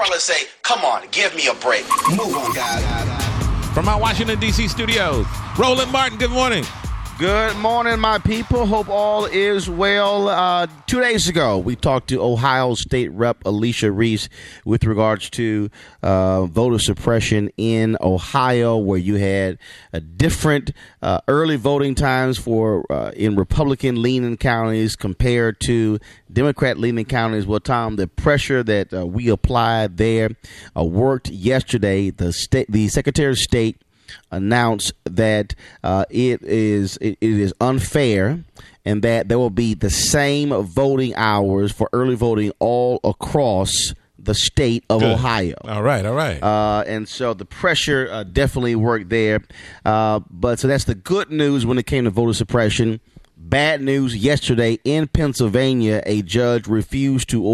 Carla say, come on, give me a break. Move on, guys. From our Washington, D.C. studios, Roland Martin, good morning. Good morning, my people. Hope all is well. 2 days ago, we talked to Ohio State Rep. Alicia Reese with regards to voter suppression in Ohio, where you had different early voting times for in Republican-leaning counties compared to Democrat-leaning counties. Well, Tom, the pressure that we applied there worked yesterday. The Secretary of State announced that it is unfair and that there will be the same voting hours for early voting all across the state of Ohio. All right. And so the pressure definitely worked there. But so that's the good news when it came to voter suppression. Bad news yesterday in Pennsylvania, a judge refused to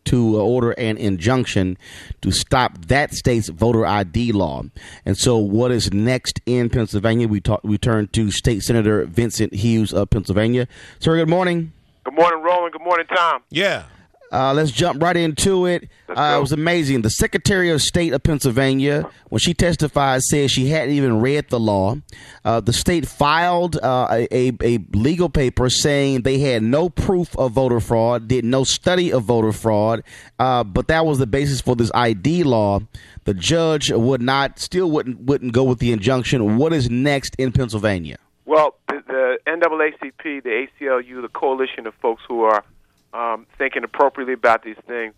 order an injunction to stop that state's voter ID law. And so what is next in Pennsylvania? We turn to State Senator Vincent Hughes of Pennsylvania. Sir, good morning. Good morning, Roland. Good morning, Tom. Yeah. Let's jump right into it. It was amazing. The Secretary of State of Pennsylvania, when she testified, said she hadn't even read the law. The state filed a legal paper saying they had no proof of voter fraud, did no study of voter fraud, but that was the basis for this ID law. The judge wouldn't go with the injunction. What is next in Pennsylvania? Well, the NAACP, the ACLU, the coalition of folks who are thinking appropriately about these things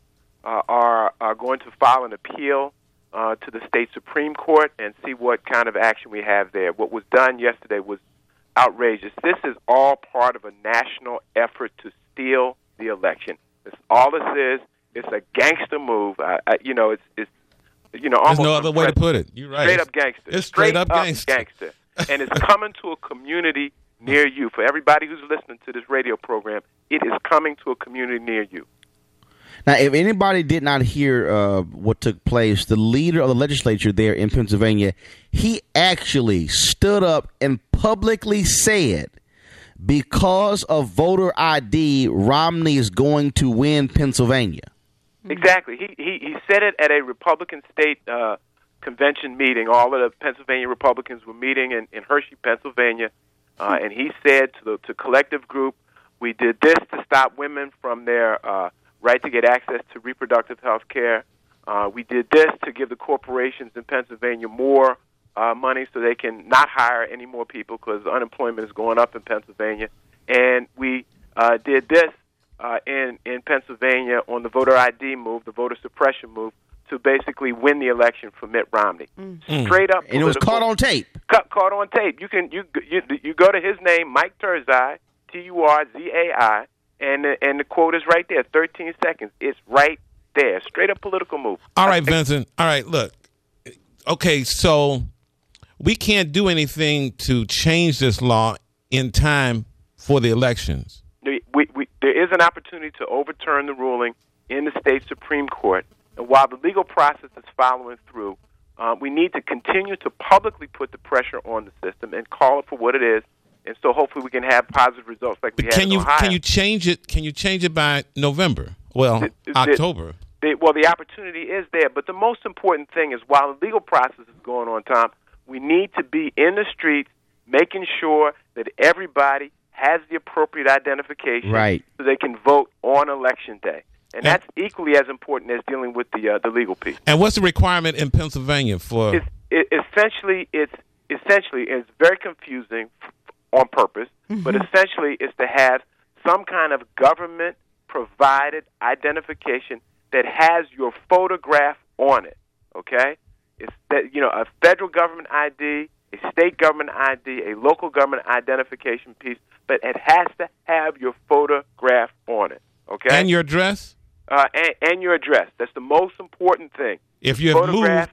are going to file an appeal to the state Supreme Court and see what kind of action we have there. What was done yesterday was outrageous. This is all part of a national effort to steal the election. That's all this is. It's a gangster move. It's almost There's no other way to put it. You're right. Straight up gangster. It's straight up gangster. And it's coming to a community near you. For everybody who's listening to this radio program, it is coming to a community near you. Now, if anybody did not hear what took place, the leader of the legislature there in Pennsylvania, he actually stood up and publicly said, because of voter ID, Romney is going to win Pennsylvania. Exactly. He said it at a Republican state convention meeting. All of the Pennsylvania Republicans were meeting in Hershey, Pennsylvania, and he said to the collective group, we did this to stop women from their right to get access to reproductive health care. We did this to give the corporations in Pennsylvania more money so they can not hire any more people because unemployment is going up in Pennsylvania. And we did this in Pennsylvania on the voter ID move, the voter suppression move, to basically win the election for Mitt Romney. Straight up. And it was caught on tape. Caught on tape. You go to his name, Mike Turzai, Turzai, and the quote is right there, 13 seconds. It's right there. Straight up political move. All right, Vincent. All right, look. Okay, so we can't do anything to change this law in time for the elections. There is an opportunity to overturn the ruling in the state Supreme Court. And while the legal process is following through, we need to continue to publicly put the pressure on the system and call it for what it is. And so hopefully we can have positive results like we had in Ohio. Can you change it? Can you change it by November? Well, October. The opportunity is there. But the most important thing is while the legal process is going on, Tom, we need to be in the streets making sure that everybody has the appropriate identification so they can vote on Election Day. And that's equally as important as dealing with the legal piece. And what's the requirement in Pennsylvania for? Essentially, it's very confusing on purpose, but essentially it's to have some kind of government-provided identification that has your photograph on it, okay? It's that, a federal government ID, a state government ID, a local government identification piece, but it has to have your photograph on it, okay? And your address? And your address. That's the most important thing. If you have moved,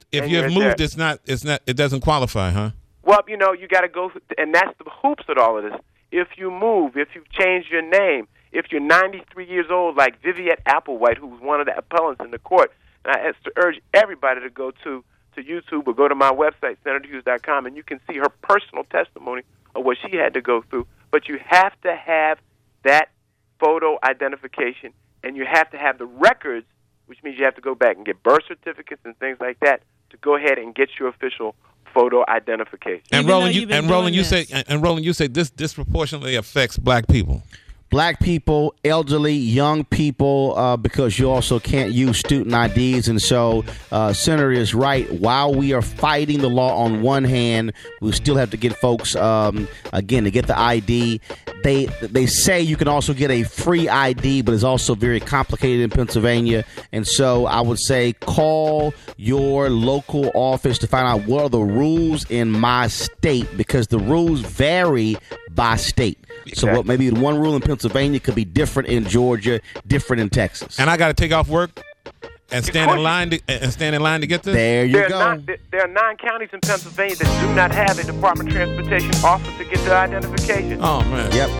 it doesn't qualify, huh? Well, you got to go, and that's the hoops of all of this. If you move, if you've changed your name, if you're 93 years old, like Viviette Applewhite, who was one of the appellants in the court, and I urge everybody to go to YouTube or go to my website, senatorhughes.com, and you can see her personal testimony of what she had to go through. But you have to have that photo identification, and you have to have the records which means you have to go back and get birth certificates and things like that to go ahead and get your official photo identification. And Roland, you say this disproportionately affects black people. Black people, elderly, young people, because you also can't use student IDs. And so Senator is right. While we are fighting the law on one hand, we still have to get folks, again, to get the ID. They say you can also get a free ID, but it's also very complicated in Pennsylvania. And so I would say call your local office to find out what are the rules in my state, because the rules vary by state. So what maybe one rule in Pennsylvania could be different in Georgia, different in Texas. And I got to take off work and stand in line to get this? There you go. There are 9 counties in Pennsylvania that do not have a Department of Transportation office to get their identification. Oh, man. Yep.